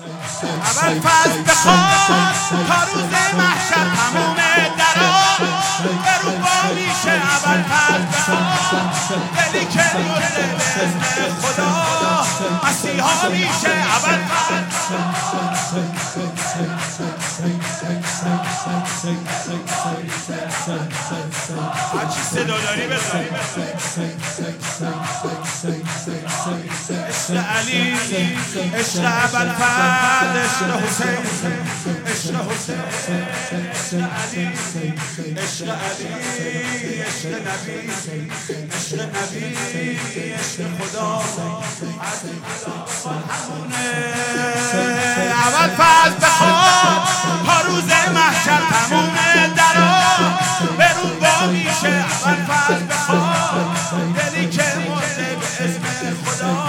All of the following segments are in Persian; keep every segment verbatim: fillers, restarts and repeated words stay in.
اول فصل بخواد تا روز محشر تموم درا به رو با میشه. اول فصل بخواد دلی که مرده به اسم خدا مسیحا میشه. اول هرچی صدا داری بذاری. عشق علی، عشق ابوالفضل، عشق حسین، عشق حسین، عشق علی، عشق علی، عشق نبی، عشق نبی، عشق خدا ابوالفضل بخواد تا روز محشر تموم درا به رو با میشه. ابوالفضل بخواد دلی که مرده به اسم خدا.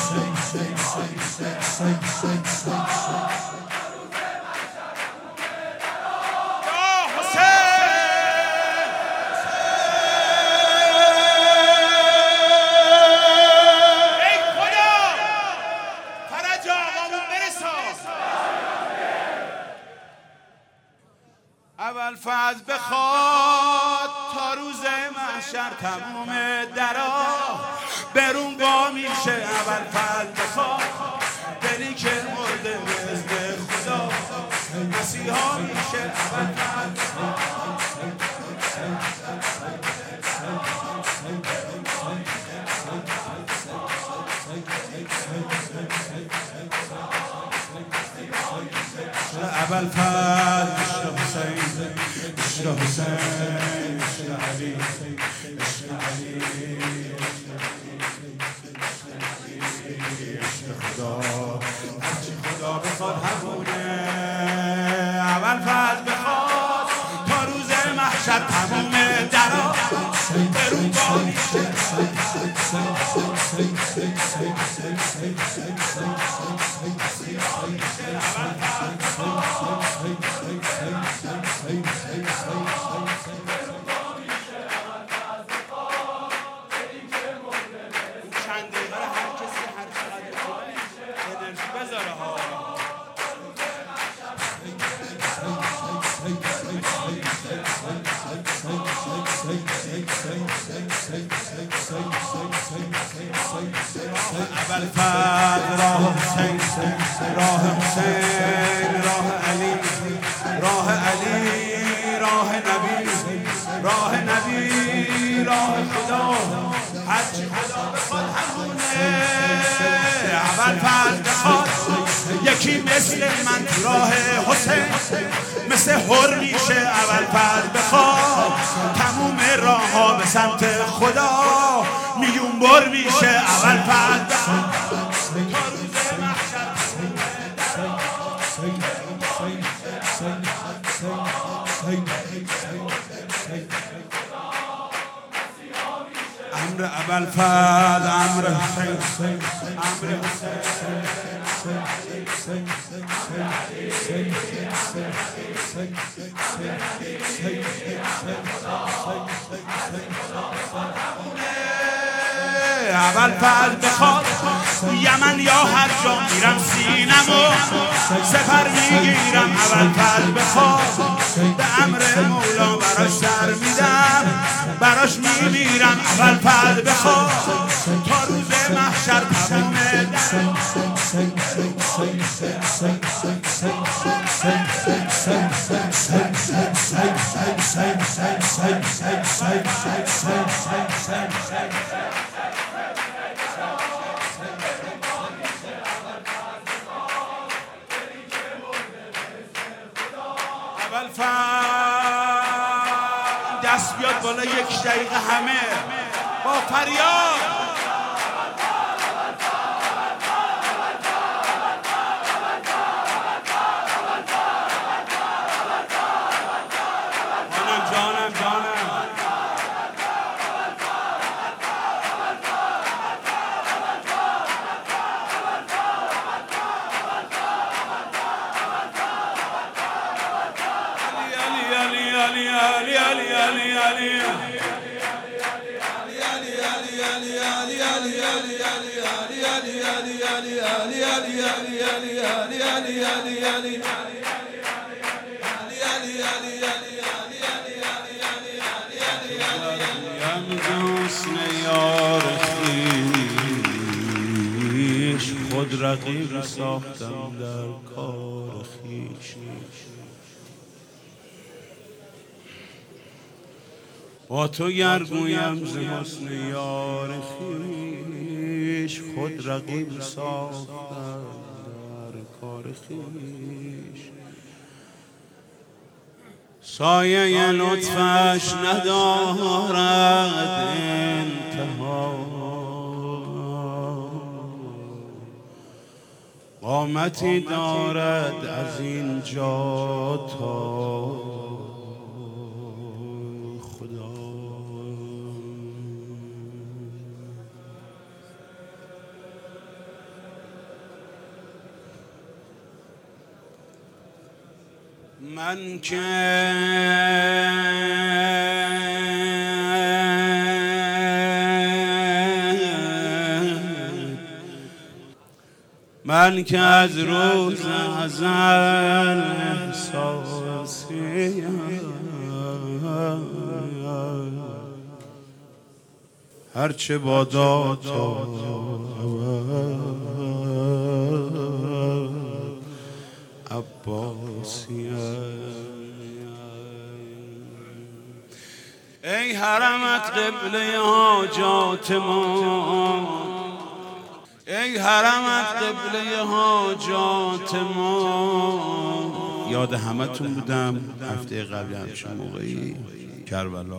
ابوالفضل بخواد تا روز محشر تموم درا برون با میشه. ابوالفضل بخواد دلی که مرده به اسم خدا مسیحا میشه. ابوالفضل عشق حسین، عشق حسین، عشق علی، عشق علی، عشق خدا هرچی خدا بخواد همونه. ابوالفضل بخواد تا روز محشر تموم درا برون با میشه. چند دقیقه هر کسی هر چقدر انرژی بذاره ها. ابوالفضل راه حسین، راه حسین، راه علی، راه علی، راه نبی، راه نبی، راه خدا هرچی خدا بخواد همونه. ابوالفضل بخواد یکی مثل من تو راه حسین مثل حر میشه. ابوالفضل بخواد تموم راه ها به سمت خدا میلیون بار میشه. ابوالفضل بخواد تا روز محشر امر ابوالفضل، امر حسین، امر ابوالفضل بخواد یمن یا هر جا میرم سینمو سپر میگیرم. ابوالفضل بخواد به امر مولا براش سر میدم، براش میمیرم. ابوالفضل بخواد تا روز محشر تموم ابوالفضل دست بیاد بالا یک دقیقه همه با فریاد. جانم جانم جانم Ali Ali Ali Ali Ali Ali Ali Ali Ali Ali Ali Ali Ali علی علی علی علی علی علی علی علی حسن یار خویش خود رقیب ساختم در کار خویش با تو گرگویم ز حسن یار خویش خود رقیب ساختم در کار خویش سایه لطفش ندارد انتها قامتی دارد از اینجا تا خدا من که من که از روز ازل احساسیم هرچه بادا تا عباسیم ای حرمت قبله حاجات ما ای حرمت قبله حاجات ما یاد همه تون بودم هفته قبل همچون موقعی کربلا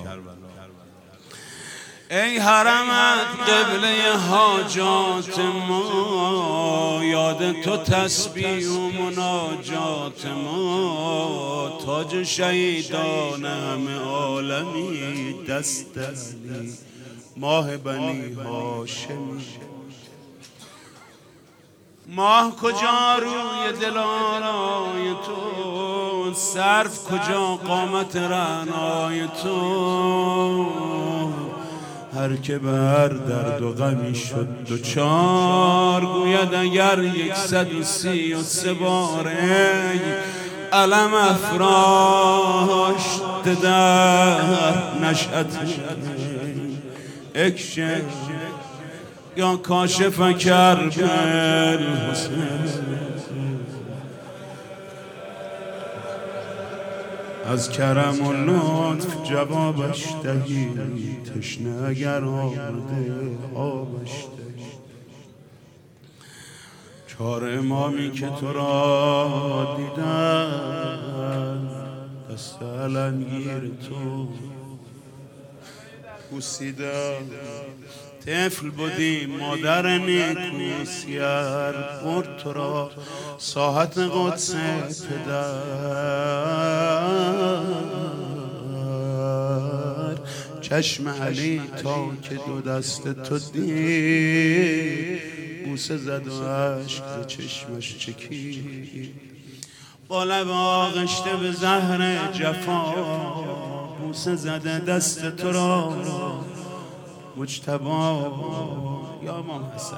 ای حرمت قبله حاجات ما یاد تو تسبیح و مناجات ما تاج شهیدان همه عالمی دست علی ماه بنی هاشمی ماه کجا روی دلارای تو صرف کجا قامت رعنای تو هر که بر درد و غمی شد دو چار گوید اگر یکصد و سی و سه باره علم افراشت در نشأت اکشه یا کاشف کرب الحسن از کرم و لطف جوابش دهی تشنه اگر آمده آبش دهی چهار امامی که تو را دیدن دست علمگیر تو بوسیدن طفل بودی مادر نیکو سیر برد تو را ساحت قدس پدر چشم علی تا که دو دست تو دید بوسه زد و عشق ز چشمش چکید با لب آغشته به زهر جفا بوسه زده دست تو را مجتبا یا امام حسن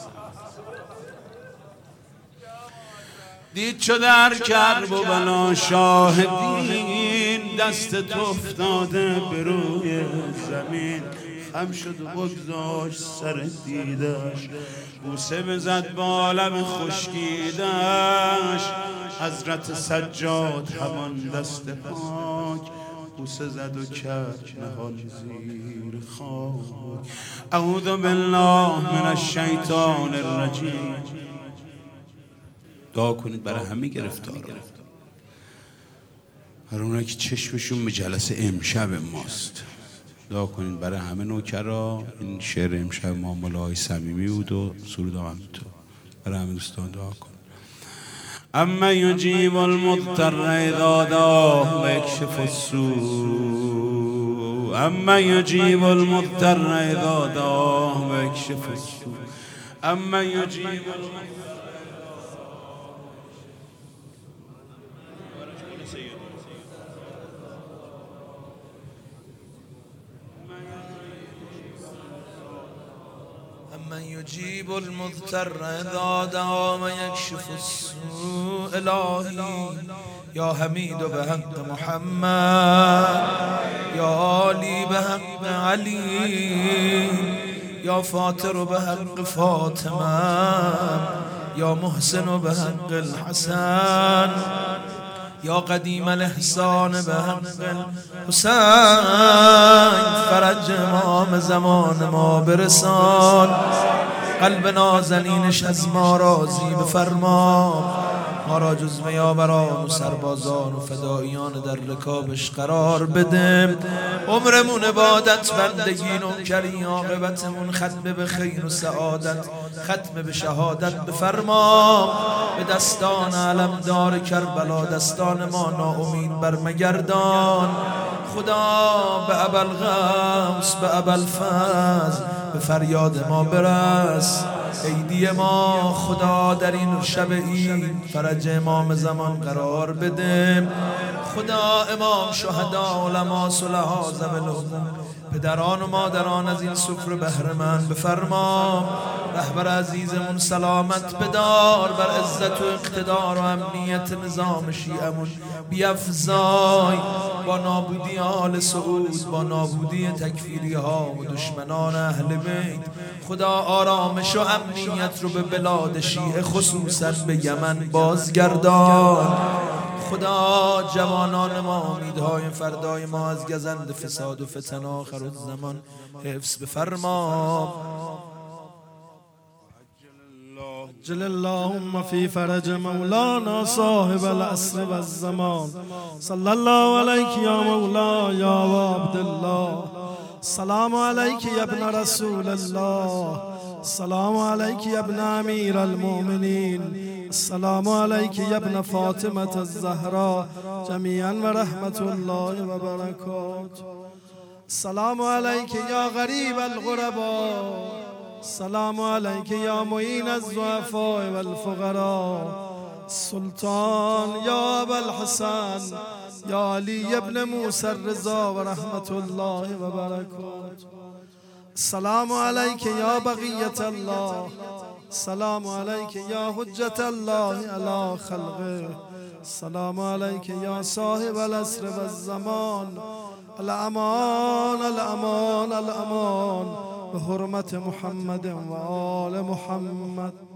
دید چو در کرب و بلا شاهدین دست تو افتاده به روی زمین خم شد و بگذاشت سر دیدش بوسه بزد با لب خشکیدش حضرت سجاد همان دست پاک بوسه زد و کرد نهان زیر خاک اعوذ بالله من الشیطان الرجیم دعا کنید برای همه گرفتار برای اونایی که چشمشون به جلسه امشب ماست دعا کنید برای همه نوکرا این شعر امشب ما مولای صمیمی بود و سرود هم تو برای همه دوستان دعا کن اما یجیب المضطر اذا دعاه و یکشف السوء اما یجیب المضطر اذا دعاه و یکشف السوء اما یجیب المضطر من يجيب المضطر إذا دعا ويكشف السوء إلهي يا حميد بحق محمد يا علي بحق علي يا فاطر بحق فاطمة يا محسن بحق الحسن يا قديم الإحسان بحق الحسين فرج امام زمان ما برسان قلب نازنینش از ما راضی بفرما ما را جز میابران و سربازان و فداییان در رکابش قرار بده عمرمون عبادت بندگی نوکری عاقبتمون ختم به خیر و سعادت ختم به شهادت بفرما به دستان علمدار کربلا دستان ما ناامید بر مگردان خدا به ابوالغوث به ابوالفضل به فریاد ما برس عیدی ما خدا در این شب عید فرج امام زمان قرار بده خدا امام شهدا علما صلحا ذوی الحقوق پدران و مادران از این سفره بهره مند بفرما رهبر عزیزمون سلامت بدار بر عزت و اقتدار و امنیت نظام شیعمون بیفزای با نابودی آل سعود با نابودی تکفیری ها و دشمنان اهل بیت خدا آرامش و امنیت رو به بلاد شیعه خصوصا به یمن بازگردان خدا جوانان ما امیدهای فردای ما از گزند فساد و فتن آخر الزمان حفظ بفرما عجل اللهم في فرج مولانا صاحب العصر والزمان صلى الله عليك يا مولاي يا عبد الله السلام عليك يا ابن رسول الله السلام عليك يا ابن امير المؤمنين السلام عليك يا ابن فاطمة الزهراء جميعا ورحمة الله وبركاته السلام عليك يا غريب الغرباء السلام عليك يا معين الضعفاء والفقراء السلطان يا أبا الحسن يا علي بن موسى الرضا ورحمة الله وبركاته السلام عليك يا بقية الله السلام عليك يا حجة الله على خلقه السلام عليك يا صاحب العصر والزمان الأمان الأمان الأمان بحرمة محمد وآل محمد